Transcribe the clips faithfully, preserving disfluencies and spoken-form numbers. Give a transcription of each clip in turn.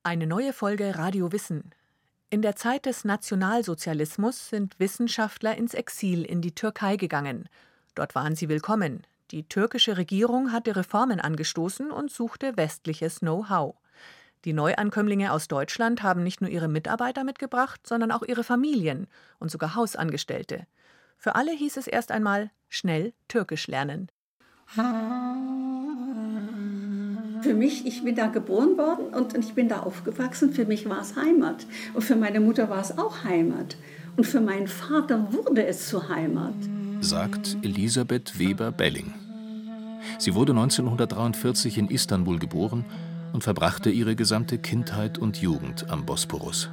Eine neue Folge Radio Wissen. In der Zeit des Nationalsozialismus sind Wissenschaftler ins Exil in die Türkei gegangen. Dort waren sie willkommen. Die türkische Regierung hatte Reformen angestoßen und suchte westliches Know-how. Die Neuankömmlinge aus Deutschland haben nicht nur ihre Mitarbeiter mitgebracht, sondern auch ihre Familien und sogar Hausangestellte. Für alle hieß es erst einmal schnell Türkisch lernen. Für mich, ich bin da geboren worden und ich bin da aufgewachsen. Für mich war es Heimat. Und für meine Mutter war es auch Heimat. Und für meinen Vater wurde es zur Heimat. Sagt Elisabeth Weber-Belling. Sie wurde neunzehnhundertdreiundvierzig in Istanbul geboren und verbrachte ihre gesamte Kindheit und Jugend am Bosporus.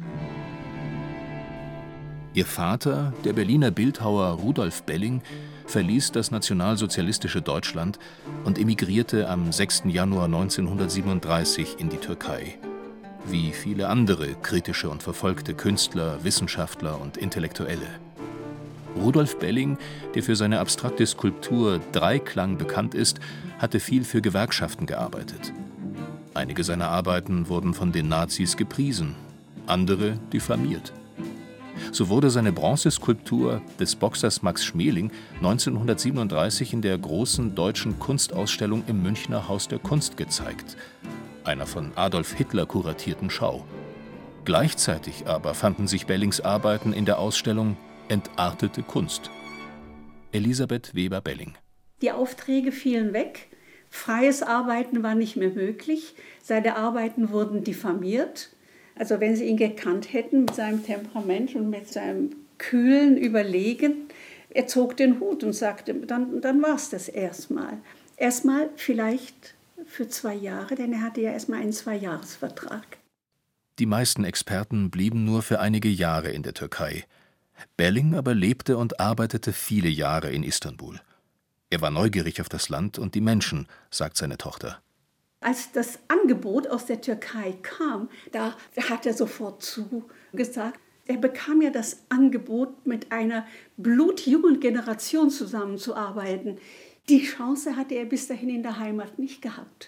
Ihr Vater, der Berliner Bildhauer Rudolf Belling, verließ das nationalsozialistische Deutschland und emigrierte am sechsten Januar neunzehnhundertsiebenunddreißig in die Türkei. Wie viele andere kritische und verfolgte Künstler, Wissenschaftler und Intellektuelle. Rudolf Belling, der für seine abstrakte Skulptur Dreiklang bekannt ist, hatte viel für Gewerkschaften gearbeitet. Einige seiner Arbeiten wurden von den Nazis gepriesen, andere diffamiert. So wurde seine Bronzeskulptur des Boxers Max Schmeling neunzehnhundertsiebenunddreißig in der großen deutschen Kunstausstellung im Münchner Haus der Kunst gezeigt, einer von Adolf Hitler kuratierten Schau. Gleichzeitig aber fanden sich Bellings Arbeiten in der Ausstellung Entartete Kunst. Elisabeth Weber-Belling. Die Aufträge fielen weg, freies Arbeiten war nicht mehr möglich, seine Arbeiten wurden diffamiert. Also wenn Sie ihn gekannt hätten mit seinem Temperament und mit seinem kühlen Überlegen, er zog den Hut und sagte, dann, dann war es das erstmal. Erstmal vielleicht für zwei Jahre, denn er hatte ja erstmal einen Zweijahresvertrag. Die meisten Experten blieben nur für einige Jahre in der Türkei. Belling aber lebte und arbeitete viele Jahre in Istanbul. Er war neugierig auf das Land und die Menschen, sagt seine Tochter. Als das Angebot aus der Türkei kam, da hat er sofort zugesagt. Er bekam ja das Angebot, mit einer blutjungen Generation zusammenzuarbeiten. Die Chance hatte er bis dahin in der Heimat nicht gehabt.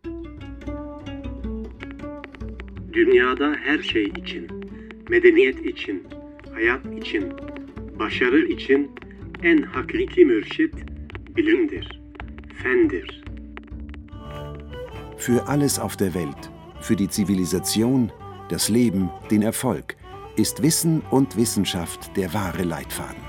Dünyada her şey için, medeniyet için, hayat için, başarı için en hakiki mürşit bilimdir, fendir. Für alles auf der Welt, für die Zivilisation, das Leben, den Erfolg, ist Wissen und Wissenschaft der wahre Leitfaden.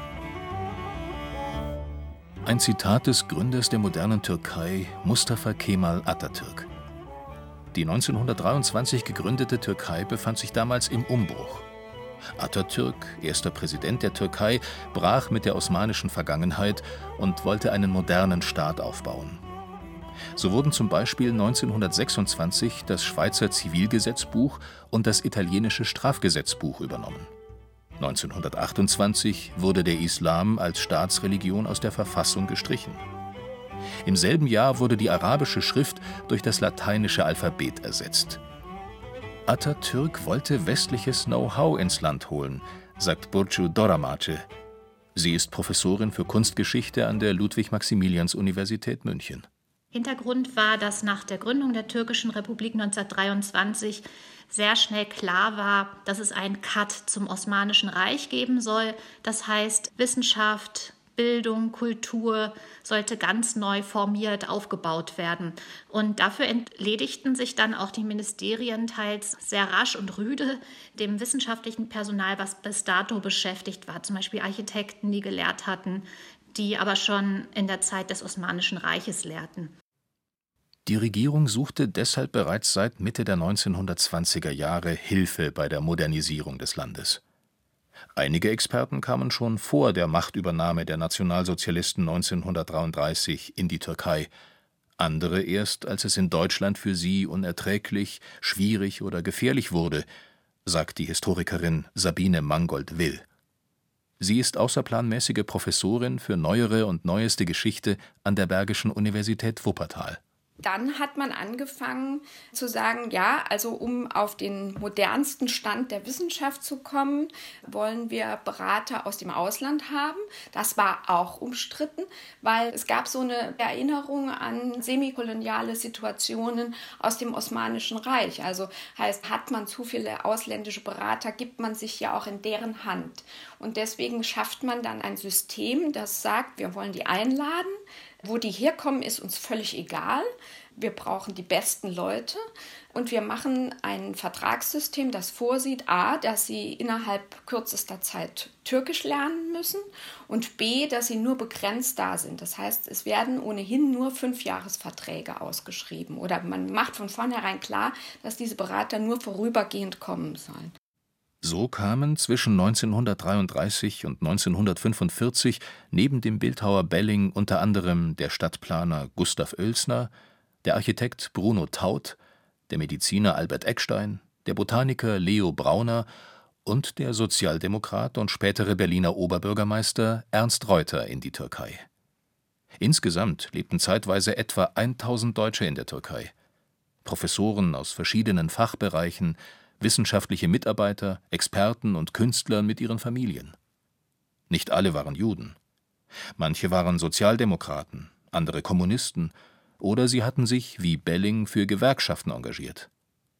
Ein Zitat des Gründers der modernen Türkei, Mustafa Kemal Atatürk. Die neunzehnhundertdreiundzwanzig gegründete Türkei befand sich damals im Umbruch. Atatürk, erster Präsident der Türkei, brach mit der osmanischen Vergangenheit und wollte einen modernen Staat aufbauen. So wurden zum Beispiel neunzehnhundertsechsundzwanzig das Schweizer Zivilgesetzbuch und das italienische Strafgesetzbuch übernommen. neunzehnhundertachtundzwanzig wurde der Islam als Staatsreligion aus der Verfassung gestrichen. Im selben Jahr wurde die arabische Schrift durch das lateinische Alphabet ersetzt. Atatürk wollte westliches Know-how ins Land holen, sagt Burcu Doramace. Sie ist Professorin für Kunstgeschichte an der Ludwig-Maximilians-Universität München. Hintergrund war, dass nach der Gründung der Türkischen Republik neunzehnhundertdreiundzwanzig sehr schnell klar war, dass es einen Cut zum Osmanischen Reich geben soll. Das heißt, Wissenschaft, Bildung, Kultur sollte ganz neu formiert aufgebaut werden. Und dafür entledigten sich dann auch die Ministerien teils sehr rasch und rüde dem wissenschaftlichen Personal, was bis dato beschäftigt war, zum Beispiel Architekten, die gelehrt hatten, die aber schon in der Zeit des Osmanischen Reiches lehrten. Die Regierung suchte deshalb bereits seit Mitte der neunzehnhundertzwanziger Jahre Hilfe bei der Modernisierung des Landes. Einige Experten kamen schon vor der Machtübernahme der Nationalsozialisten neunzehnhundertdreiunddreißig in die Türkei, andere erst, als es in Deutschland für sie unerträglich, schwierig oder gefährlich wurde, sagt die Historikerin Sabine Mangold-Will. Sie ist außerplanmäßige Professorin für neuere und neueste Geschichte an der Bergischen Universität Wuppertal. Dann hat man angefangen zu sagen, ja, also um auf den modernsten Stand der Wissenschaft zu kommen, wollen wir Berater aus dem Ausland haben. Das war auch umstritten, weil es gab so eine Erinnerung an semikoloniale Situationen aus dem Osmanischen Reich. Also heißt, hat man zu viele ausländische Berater, gibt man sich ja auch in deren Hand. Und deswegen schafft man dann ein System, das sagt, wir wollen die einladen. Wo die herkommen, ist uns völlig egal. Wir brauchen die besten Leute und wir machen ein Vertragssystem, das vorsieht, a, dass sie innerhalb kürzester Zeit Türkisch lernen müssen und b, dass sie nur begrenzt da sind. Das heißt, es werden ohnehin nur Fünfjahresverträge ausgeschrieben oder man macht von vornherein klar, dass diese Berater nur vorübergehend kommen sollen. So kamen zwischen neunzehnhundertdreiunddreißig und neunzehnhundertfünfundvierzig neben dem Bildhauer Belling unter anderem der Stadtplaner Gustav Oelsner, der Architekt Bruno Taut, der Mediziner Albert Eckstein, der Botaniker Leo Brauner und der Sozialdemokrat und spätere Berliner Oberbürgermeister Ernst Reuter in die Türkei. Insgesamt lebten zeitweise etwa tausend Deutsche in der Türkei. Professoren aus verschiedenen Fachbereichen, wissenschaftliche Mitarbeiter, Experten und Künstler mit ihren Familien. Nicht alle waren Juden. Manche waren Sozialdemokraten, andere Kommunisten oder sie hatten sich, wie Belling, für Gewerkschaften engagiert.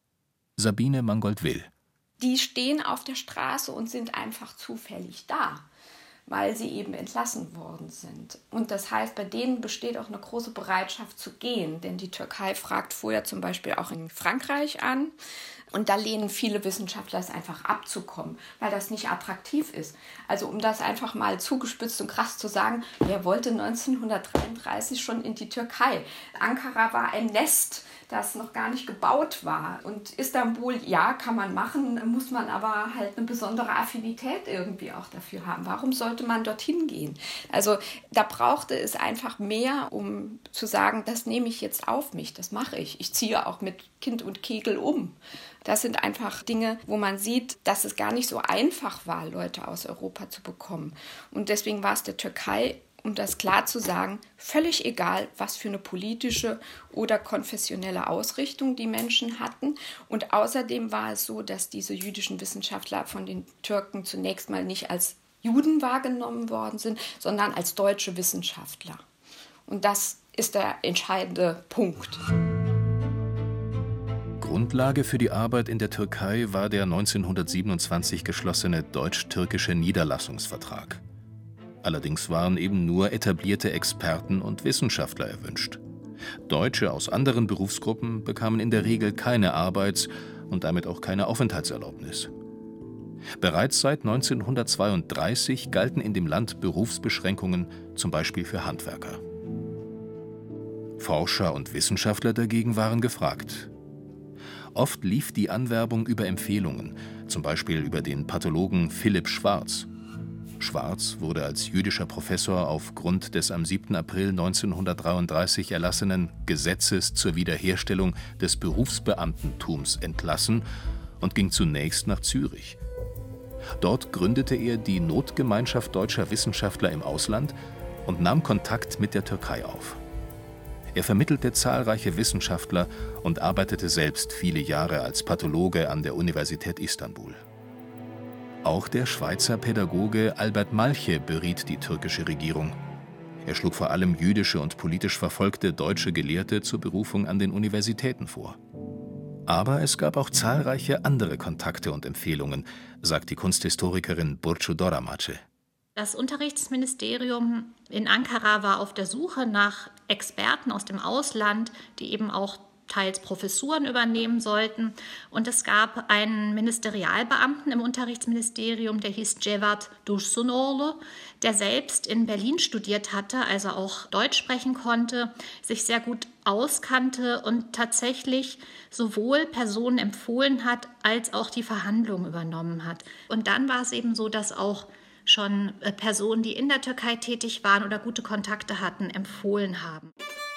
Sabine Mangold-Will. Die stehen auf der Straße und sind einfach zufällig da, weil sie eben entlassen worden sind. Und das heißt, bei denen besteht auch eine große Bereitschaft zu gehen, denn die Türkei fragt vorher zum Beispiel auch in Frankreich an. Und da lehnen viele Wissenschaftler es einfach abzukommen, weil das nicht attraktiv ist. Also um das einfach mal zugespitzt und krass zu sagen, wer wollte neunzehnhundertdreiunddreißig schon in die Türkei? Ankara war ein Nest, das noch gar nicht gebaut war. Und Istanbul, ja, kann man machen, muss man aber halt eine besondere Affinität irgendwie auch dafür haben. Warum sollte man dorthin gehen? Also da brauchte es einfach mehr, um zu sagen, das nehme ich jetzt auf mich, das mache ich. Ich ziehe auch mit Kind und Kegel um. Das sind einfach Dinge, wo man sieht, dass es gar nicht so einfach war, Leute aus Europa zu bekommen. Und deswegen war es der Türkei, um das klar zu sagen, völlig egal, was für eine politische oder konfessionelle Ausrichtung die Menschen hatten. Und außerdem war es so, dass diese jüdischen Wissenschaftler von den Türken zunächst mal nicht als Juden wahrgenommen worden sind, sondern als deutsche Wissenschaftler. Und das ist der entscheidende Punkt. Grundlage für die Arbeit in der Türkei war der neunzehnhundertsiebenundzwanzig geschlossene deutsch-türkische Niederlassungsvertrag. Allerdings waren eben nur etablierte Experten und Wissenschaftler erwünscht. Deutsche aus anderen Berufsgruppen bekamen in der Regel keine Arbeits- und damit auch keine Aufenthaltserlaubnis. Bereits seit neunzehnhundertzweiunddreißig galten in dem Land Berufsbeschränkungen, zum Beispiel für Handwerker. Forscher und Wissenschaftler dagegen waren gefragt. Oft lief die Anwerbung über Empfehlungen, zum Beispiel über den Pathologen Philipp Schwarz. Schwarz wurde als jüdischer Professor aufgrund des am siebten April neunzehnhundertdreiunddreißig erlassenen Gesetzes zur Wiederherstellung des Berufsbeamtentums entlassen und ging zunächst nach Zürich. Dort gründete er die Notgemeinschaft deutscher Wissenschaftler im Ausland und nahm Kontakt mit der Türkei auf. Er vermittelte zahlreiche Wissenschaftler und arbeitete selbst viele Jahre als Pathologe an der Universität Istanbul. Auch der Schweizer Pädagoge Albert Malche beriet die türkische Regierung. Er schlug vor allem jüdische und politisch verfolgte deutsche Gelehrte zur Berufung an den Universitäten vor. Aber es gab auch zahlreiche andere Kontakte und Empfehlungen, sagt die Kunsthistorikerin Burcu Doramace. Das Unterrichtsministerium in Ankara war auf der Suche nach Experten aus dem Ausland, die eben auch teils Professuren übernehmen sollten. Und es gab einen Ministerialbeamten im Unterrichtsministerium, der hieß Cevat Dursunoğlu, der selbst in Berlin studiert hatte, also auch Deutsch sprechen konnte, sich sehr gut auskannte und tatsächlich sowohl Personen empfohlen hat, als auch die Verhandlungen übernommen hat. Und dann war es eben so, dass auch schon Personen, die in der Türkei tätig waren oder gute Kontakte hatten, empfohlen haben.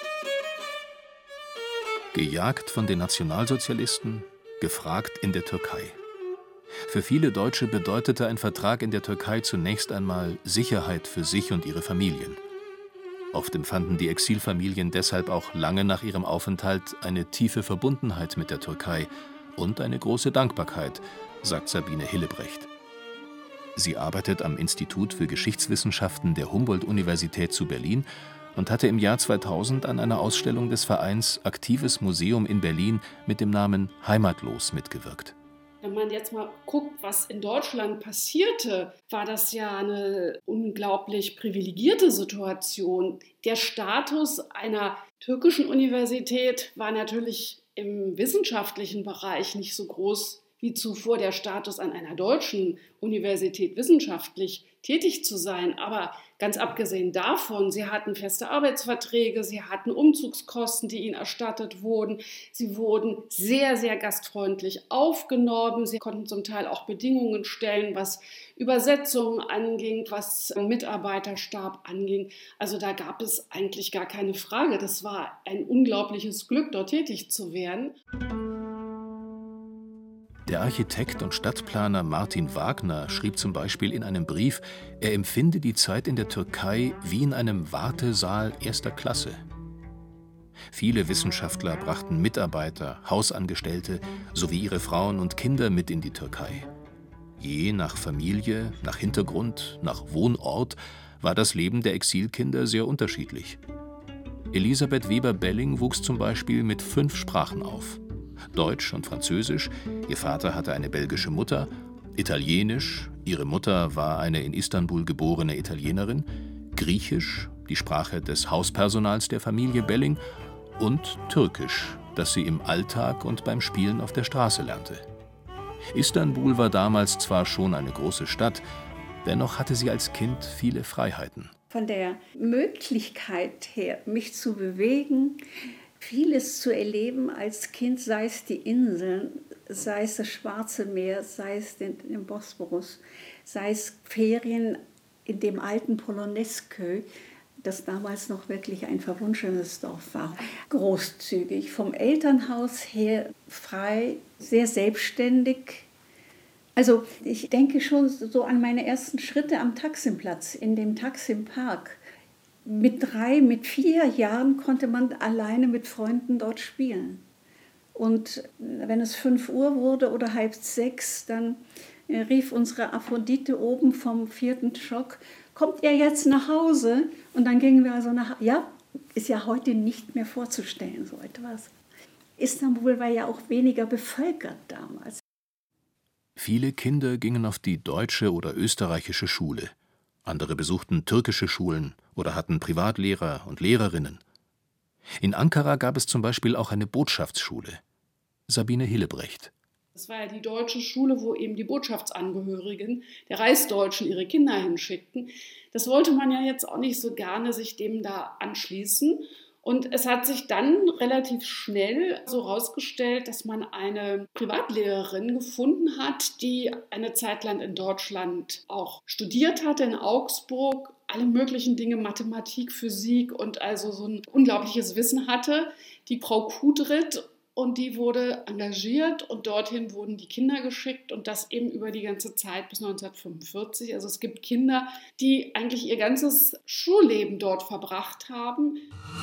Gejagt von den Nationalsozialisten, gefragt in der Türkei. Für viele Deutsche bedeutete ein Vertrag in der Türkei zunächst einmal Sicherheit für sich und ihre Familien. Oft empfanden die Exilfamilien deshalb auch lange nach ihrem Aufenthalt eine tiefe Verbundenheit mit der Türkei und eine große Dankbarkeit, sagt Sabine Hillebrecht. Sie arbeitet am Institut für Geschichtswissenschaften der Humboldt-Universität zu Berlin und hatte im Jahr zweitausend an einer Ausstellung des Vereins Aktives Museum in Berlin mit dem Namen Heimatlos mitgewirkt. Wenn man jetzt mal guckt, was in Deutschland passierte, war das ja eine unglaublich privilegierte Situation. Der Status einer türkischen Universität war natürlich im wissenschaftlichen Bereich nicht so groß wie zuvor der Status an einer deutschen Universität, wissenschaftlich tätig zu sein. Aber ganz abgesehen davon, sie hatten feste Arbeitsverträge, sie hatten Umzugskosten, die ihnen erstattet wurden. Sie wurden sehr, sehr gastfreundlich aufgenommen. Sie konnten zum Teil auch Bedingungen stellen, was Übersetzungen anging, was Mitarbeiterstab anging. Also da gab es eigentlich gar keine Frage. Das war ein unglaubliches Glück, dort tätig zu werden. Der Architekt und Stadtplaner Martin Wagner schrieb zum Beispiel in einem Brief, er empfinde die Zeit in der Türkei wie in einem Wartesaal erster Klasse. Viele Wissenschaftler brachten Mitarbeiter, Hausangestellte sowie ihre Frauen und Kinder mit in die Türkei. Je nach Familie, nach Hintergrund, nach Wohnort war das Leben der Exilkinder sehr unterschiedlich. Elisabeth Weber-Belling wuchs zum Beispiel mit fünf Sprachen auf. Deutsch und Französisch, ihr Vater hatte eine belgische Mutter, Italienisch, ihre Mutter war eine in Istanbul geborene Italienerin, Griechisch, die Sprache des Hauspersonals der Familie Belling, und Türkisch, das sie im Alltag und beim Spielen auf der Straße lernte. Istanbul war damals zwar schon eine große Stadt, dennoch hatte sie als Kind viele Freiheiten. Von der Möglichkeit her, mich zu bewegen, vieles zu erleben als Kind, sei es die Inseln, sei es das Schwarze Meer, sei es den, den Bosporus, sei es Ferien in dem alten Polonezkö, das damals noch wirklich ein verwunschenes Dorf war. Großzügig, vom Elternhaus her frei, sehr selbstständig. Also ich denke schon so an meine ersten Schritte am Taksimplatz, in dem Taksimpark. Mit drei, mit vier Jahren konnte man alleine mit Freunden dort spielen. Und wenn es fünf Uhr wurde oder halb sechs, dann rief unsere Aphrodite oben vom vierten Stock, kommt ihr jetzt nach Hause? Und dann gingen wir also nach, ja, ist ja heute nicht mehr vorzustellen, so etwas. Istanbul war ja auch weniger bevölkert damals. Viele Kinder gingen auf die deutsche oder österreichische Schule. Andere besuchten türkische Schulen oder hatten Privatlehrer und Lehrerinnen. In Ankara gab es zum Beispiel auch eine Botschaftsschule. Sabine Hillebrecht. Das war ja die deutsche Schule, wo eben die Botschaftsangehörigen der Reichsdeutschen ihre Kinder hinschickten. Das wollte man ja jetzt auch nicht so gerne sich dem da anschließen. Und es hat sich dann relativ schnell so herausgestellt, dass man eine Privatlehrerin gefunden hat, die eine Zeit lang in Deutschland auch studiert hatte, in Augsburg, alle möglichen Dinge, Mathematik, Physik und also so ein unglaubliches Wissen hatte, die Frau Kudrit. Und die wurde engagiert und dorthin wurden die Kinder geschickt und das eben über die ganze Zeit bis neunzehnhundertfünfundvierzig. Also es gibt Kinder, die eigentlich ihr ganzes Schulleben dort verbracht haben.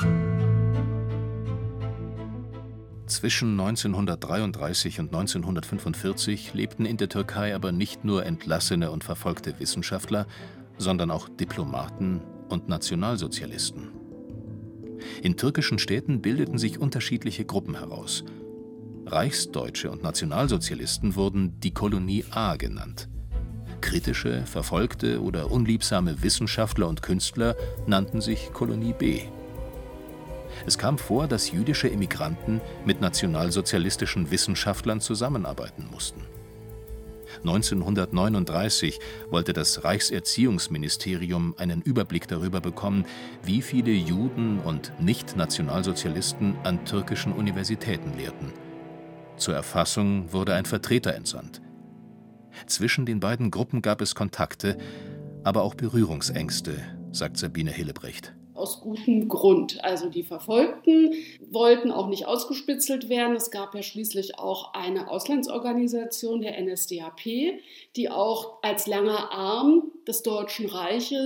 Zwischen neunzehnhundertdreiunddreißig und neunzehnhundertfünfundvierzig lebten in der Türkei aber nicht nur entlassene und verfolgte Wissenschaftler, sondern auch Diplomaten und Nationalsozialisten. In türkischen Städten bildeten sich unterschiedliche Gruppen heraus. Reichsdeutsche und Nationalsozialisten wurden die Kolonie A genannt. Kritische, verfolgte oder unliebsame Wissenschaftler und Künstler nannten sich Kolonie B. Es kam vor, dass jüdische Emigranten mit nationalsozialistischen Wissenschaftlern zusammenarbeiten mussten. neunzehnhundertneununddreißig wollte das Reichserziehungsministerium einen Überblick darüber bekommen, wie viele Juden und Nicht-Nationalsozialisten an türkischen Universitäten lehrten. Zur Erfassung wurde ein Vertreter entsandt. Zwischen den beiden Gruppen gab es Kontakte, aber auch Berührungsängste, sagt Sabine Hillebrecht. Aus gutem Grund. Also die Verfolgten wollten auch nicht ausgespitzelt werden. Es gab ja schließlich auch eine Auslandsorganisation, der N S D A P, die auch als langer Arm des Deutschen Reiches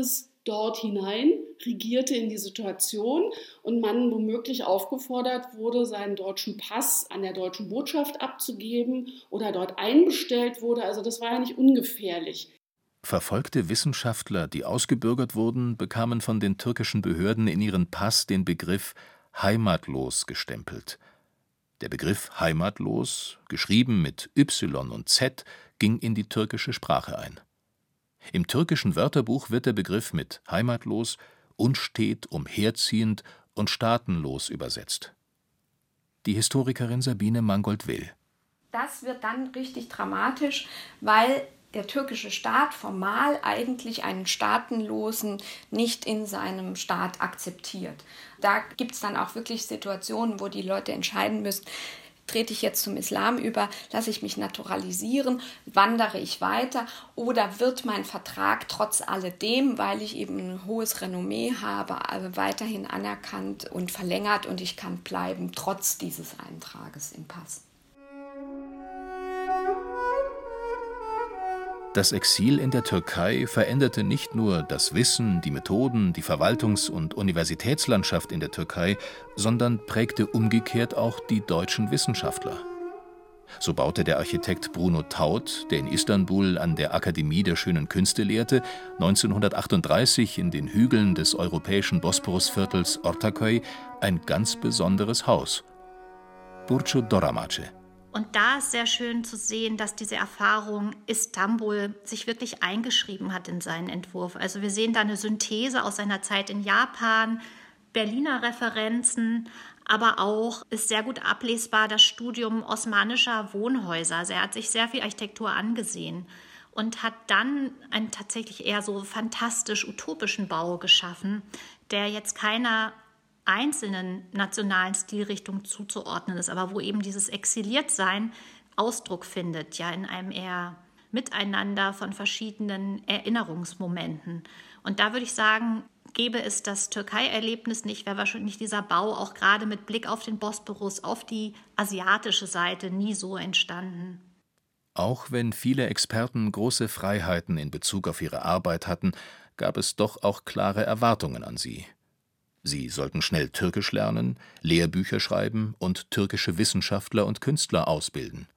dort hinein, regierte in die Situation und man womöglich aufgefordert wurde, seinen deutschen Pass an der deutschen Botschaft abzugeben oder dort einbestellt wurde. Also das war ja nicht ungefährlich. Verfolgte Wissenschaftler, die ausgebürgert wurden, bekamen von den türkischen Behörden in ihren Pass den Begriff heimatlos gestempelt. Der Begriff heimatlos, geschrieben mit Y und Z, ging in die türkische Sprache ein. Im türkischen Wörterbuch wird der Begriff mit heimatlos, unstet, umherziehend und staatenlos übersetzt. Die Historikerin Sabine Mangold-Will. Das wird dann richtig dramatisch, weil der türkische Staat formal eigentlich einen Staatenlosen nicht in seinem Staat akzeptiert. Da gibt es dann auch wirklich Situationen, wo die Leute entscheiden müssen, trete ich jetzt zum Islam über, lasse ich mich naturalisieren, wandere ich weiter oder wird mein Vertrag trotz alledem, weil ich eben ein hohes Renommee habe, weiterhin anerkannt und verlängert und ich kann bleiben, trotz dieses Eintrages im Pass. Das Exil in der Türkei veränderte nicht nur das Wissen, die Methoden, die Verwaltungs- und Universitätslandschaft in der Türkei, sondern prägte umgekehrt auch die deutschen Wissenschaftler. So baute der Architekt Bruno Taut, der in Istanbul an der Akademie der Schönen Künste lehrte, neunzehnhundertachtunddreißig in den Hügeln des europäischen Bosporusviertels Ortaköy ein ganz besonderes Haus: Burcu Doramace. Und da ist sehr schön zu sehen, dass diese Erfahrung Istanbul sich wirklich eingeschrieben hat in seinen Entwurf. Also wir sehen da eine Synthese aus seiner Zeit in Japan, Berliner Referenzen, aber auch ist sehr gut ablesbar das Studium osmanischer Wohnhäuser. Also er hat sich sehr viel Architektur angesehen und hat dann einen tatsächlich eher so fantastisch utopischen Bau geschaffen, der jetzt keiner einzelnen nationalen Stilrichtung zuzuordnen ist, aber wo eben dieses Exiliertsein Ausdruck findet, ja in einem eher Miteinander von verschiedenen Erinnerungsmomenten. Und da würde ich sagen, gäbe es das Türkei-Erlebnis nicht, wäre wahrscheinlich dieser Bau auch gerade mit Blick auf den Bosporus, auf die asiatische Seite nie so entstanden. Auch wenn viele Experten große Freiheiten in Bezug auf ihre Arbeit hatten, gab es doch auch klare Erwartungen an sie. Sie sollten schnell Türkisch lernen, Lehrbücher schreiben und türkische Wissenschaftler und Künstler ausbilden.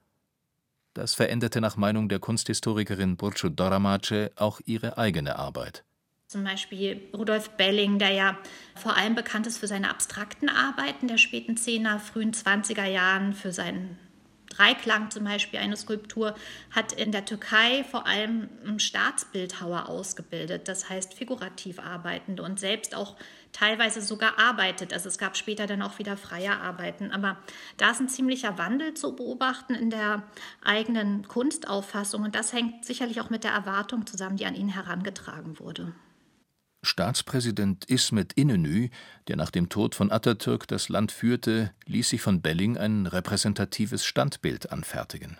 Das veränderte nach Meinung der Kunsthistorikerin Burcu Doramace auch ihre eigene Arbeit. Zum Beispiel Rudolf Belling, der ja vor allem bekannt ist für seine abstrakten Arbeiten der späten Zehner, frühen Zwanziger Jahren, für seinen Dreiklang zum Beispiel, eine Skulptur, hat in der Türkei vor allem Staatsbildhauer ausgebildet, das heißt figurativ Arbeitende und selbst auch teilweise sogar arbeitet. Also es gab später dann auch wieder freie Arbeiten. Aber da ist ein ziemlicher Wandel zu beobachten in der eigenen Kunstauffassung und das hängt sicherlich auch mit der Erwartung zusammen, die an ihn herangetragen wurde. Staatspräsident İsmet İnönü, der nach dem Tod von Atatürk das Land führte, ließ sich von Belling ein repräsentatives Standbild anfertigen.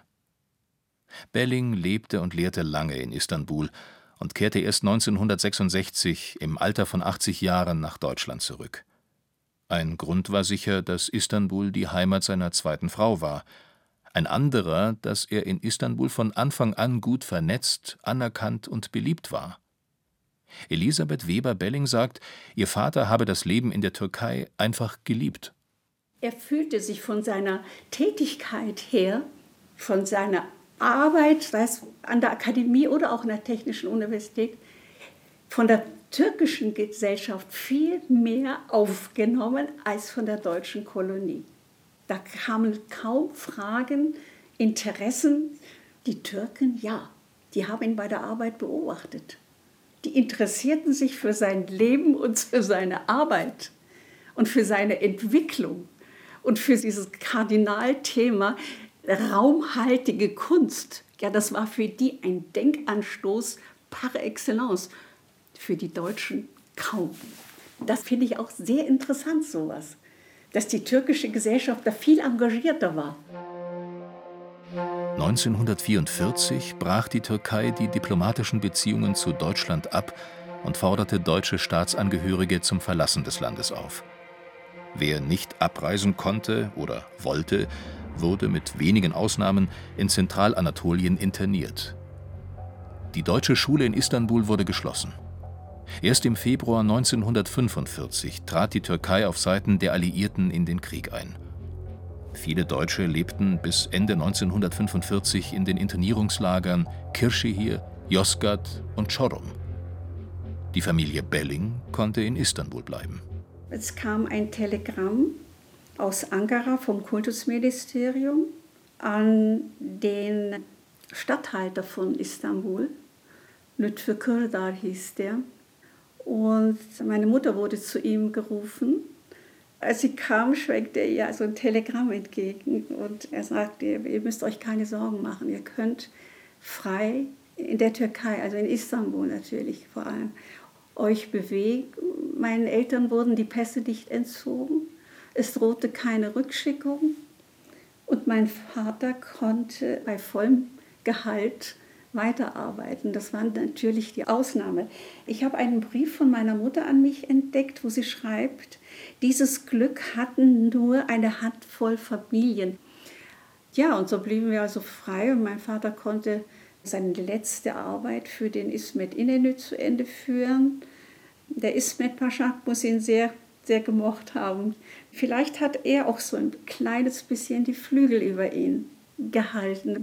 Belling lebte und lehrte lange in Istanbul und kehrte erst neunzehnhundertsechsundsechzig im Alter von achtzig Jahren nach Deutschland zurück. Ein Grund war sicher, dass Istanbul die Heimat seiner zweiten Frau war. Ein anderer, dass er in Istanbul von Anfang an gut vernetzt, anerkannt und beliebt war. Elisabeth Weber-Belling sagt, ihr Vater habe das Leben in der Türkei einfach geliebt. Er fühlte sich von seiner Tätigkeit her, von seiner Arbeit, sei es an der Akademie oder auch an der Technischen Universität, von der türkischen Gesellschaft viel mehr aufgenommen als von der deutschen Kolonie. Da kamen kaum Fragen, Interessen. Die Türken, ja, die haben ihn bei der Arbeit beobachtet. Die interessierten sich für sein Leben und für seine Arbeit und für seine Entwicklung und für dieses Kardinalthema raumhaltige Kunst. Ja, das war für die ein Denkanstoß par excellence, für die Deutschen kaum. Das finde ich auch sehr interessant, sowas, dass die türkische Gesellschaft da viel engagierter war. neunzehnhundertvierundvierzig brach die Türkei die diplomatischen Beziehungen zu Deutschland ab und forderte deutsche Staatsangehörige zum Verlassen des Landes auf. Wer nicht abreisen konnte oder wollte, wurde mit wenigen Ausnahmen in Zentralanatolien interniert. Die deutsche Schule in Istanbul wurde geschlossen. Erst im Februar neunzehnhundertfünfundvierzig trat die Türkei auf Seiten der Alliierten in den Krieg ein. Viele Deutsche lebten bis Ende neunzehnhundertfünfundvierzig in den Internierungslagern Kırşehir, Yozgat und Çorum. Die Familie Belling konnte in Istanbul bleiben. Es kam ein Telegramm aus Ankara vom Kultusministerium an den Statthalter von Istanbul. Lütfü Kırdar hieß der. Und meine Mutter wurde zu ihm gerufen. Als sie kam, schwenkte er ihr so ein Telegramm entgegen und er sagte, ihr müsst euch keine Sorgen machen, ihr könnt frei in der Türkei, also in Istanbul natürlich vor allem, euch bewegen. Meinen Eltern wurden die Pässe nicht entzogen, es drohte keine Rückschickung und mein Vater konnte bei vollem Gehalt weiterarbeiten. Das war natürlich die Ausnahme. Ich habe einen Brief von meiner Mutter an mich entdeckt, wo sie schreibt, dieses Glück hatten nur eine Handvoll Familien. Ja, und so blieben wir also frei und mein Vater konnte seine letzte Arbeit für den İsmet İnönü zu Ende führen. Der İsmet Pascha muss ihn sehr, sehr gemocht haben. Vielleicht hat er auch so ein kleines bisschen die Flügel über ihn gehalten.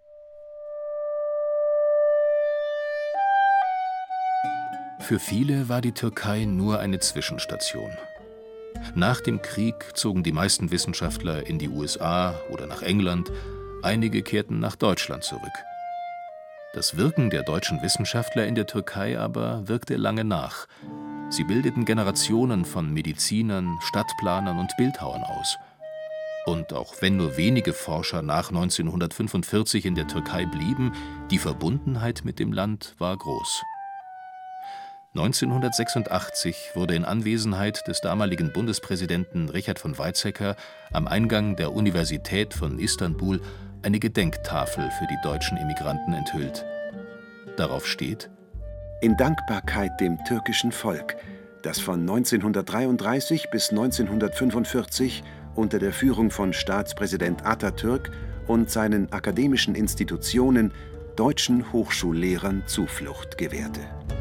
Für viele war die Türkei nur eine Zwischenstation. Nach dem Krieg zogen die meisten Wissenschaftler in die U S A oder nach England, einige kehrten nach Deutschland zurück. Das Wirken der deutschen Wissenschaftler in der Türkei aber wirkte lange nach. Sie bildeten Generationen von Medizinern, Stadtplanern und Bildhauern aus. Und auch wenn nur wenige Forscher nach neunzehnhundertfünfundvierzig in der Türkei blieben, die Verbundenheit mit dem Land war groß. neunzehnhundertsechsundachtzig wurde in Anwesenheit des damaligen Bundespräsidenten Richard von Weizsäcker am Eingang der Universität von Istanbul eine Gedenktafel für die deutschen Emigranten enthüllt. Darauf steht: In Dankbarkeit dem türkischen Volk, das von neunzehnhundertdreiunddreißig bis neunzehnhundertfünfundvierzig unter der Führung von Staatspräsident Atatürk und seinen akademischen Institutionen deutschen Hochschullehrern Zuflucht gewährte.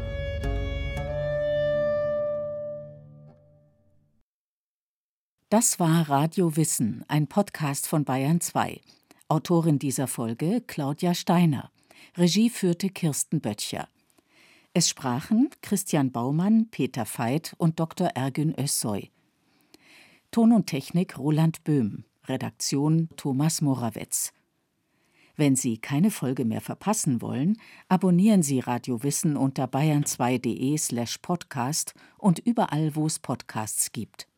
Das war Radio Wissen, ein Podcast von Bayern zwei. Autorin dieser Folge Claudia Steiner. Regie führte Kirsten Böttcher. Es sprachen Christian Baumann, Peter Veit und Doktor Ergün Özsoy. Ton und Technik Roland Böhm. Redaktion Thomas Morawetz. Wenn Sie keine Folge mehr verpassen wollen, abonnieren Sie Radio Wissen unter bayern zwei punkt de slash podcast und überall, wo es Podcasts gibt.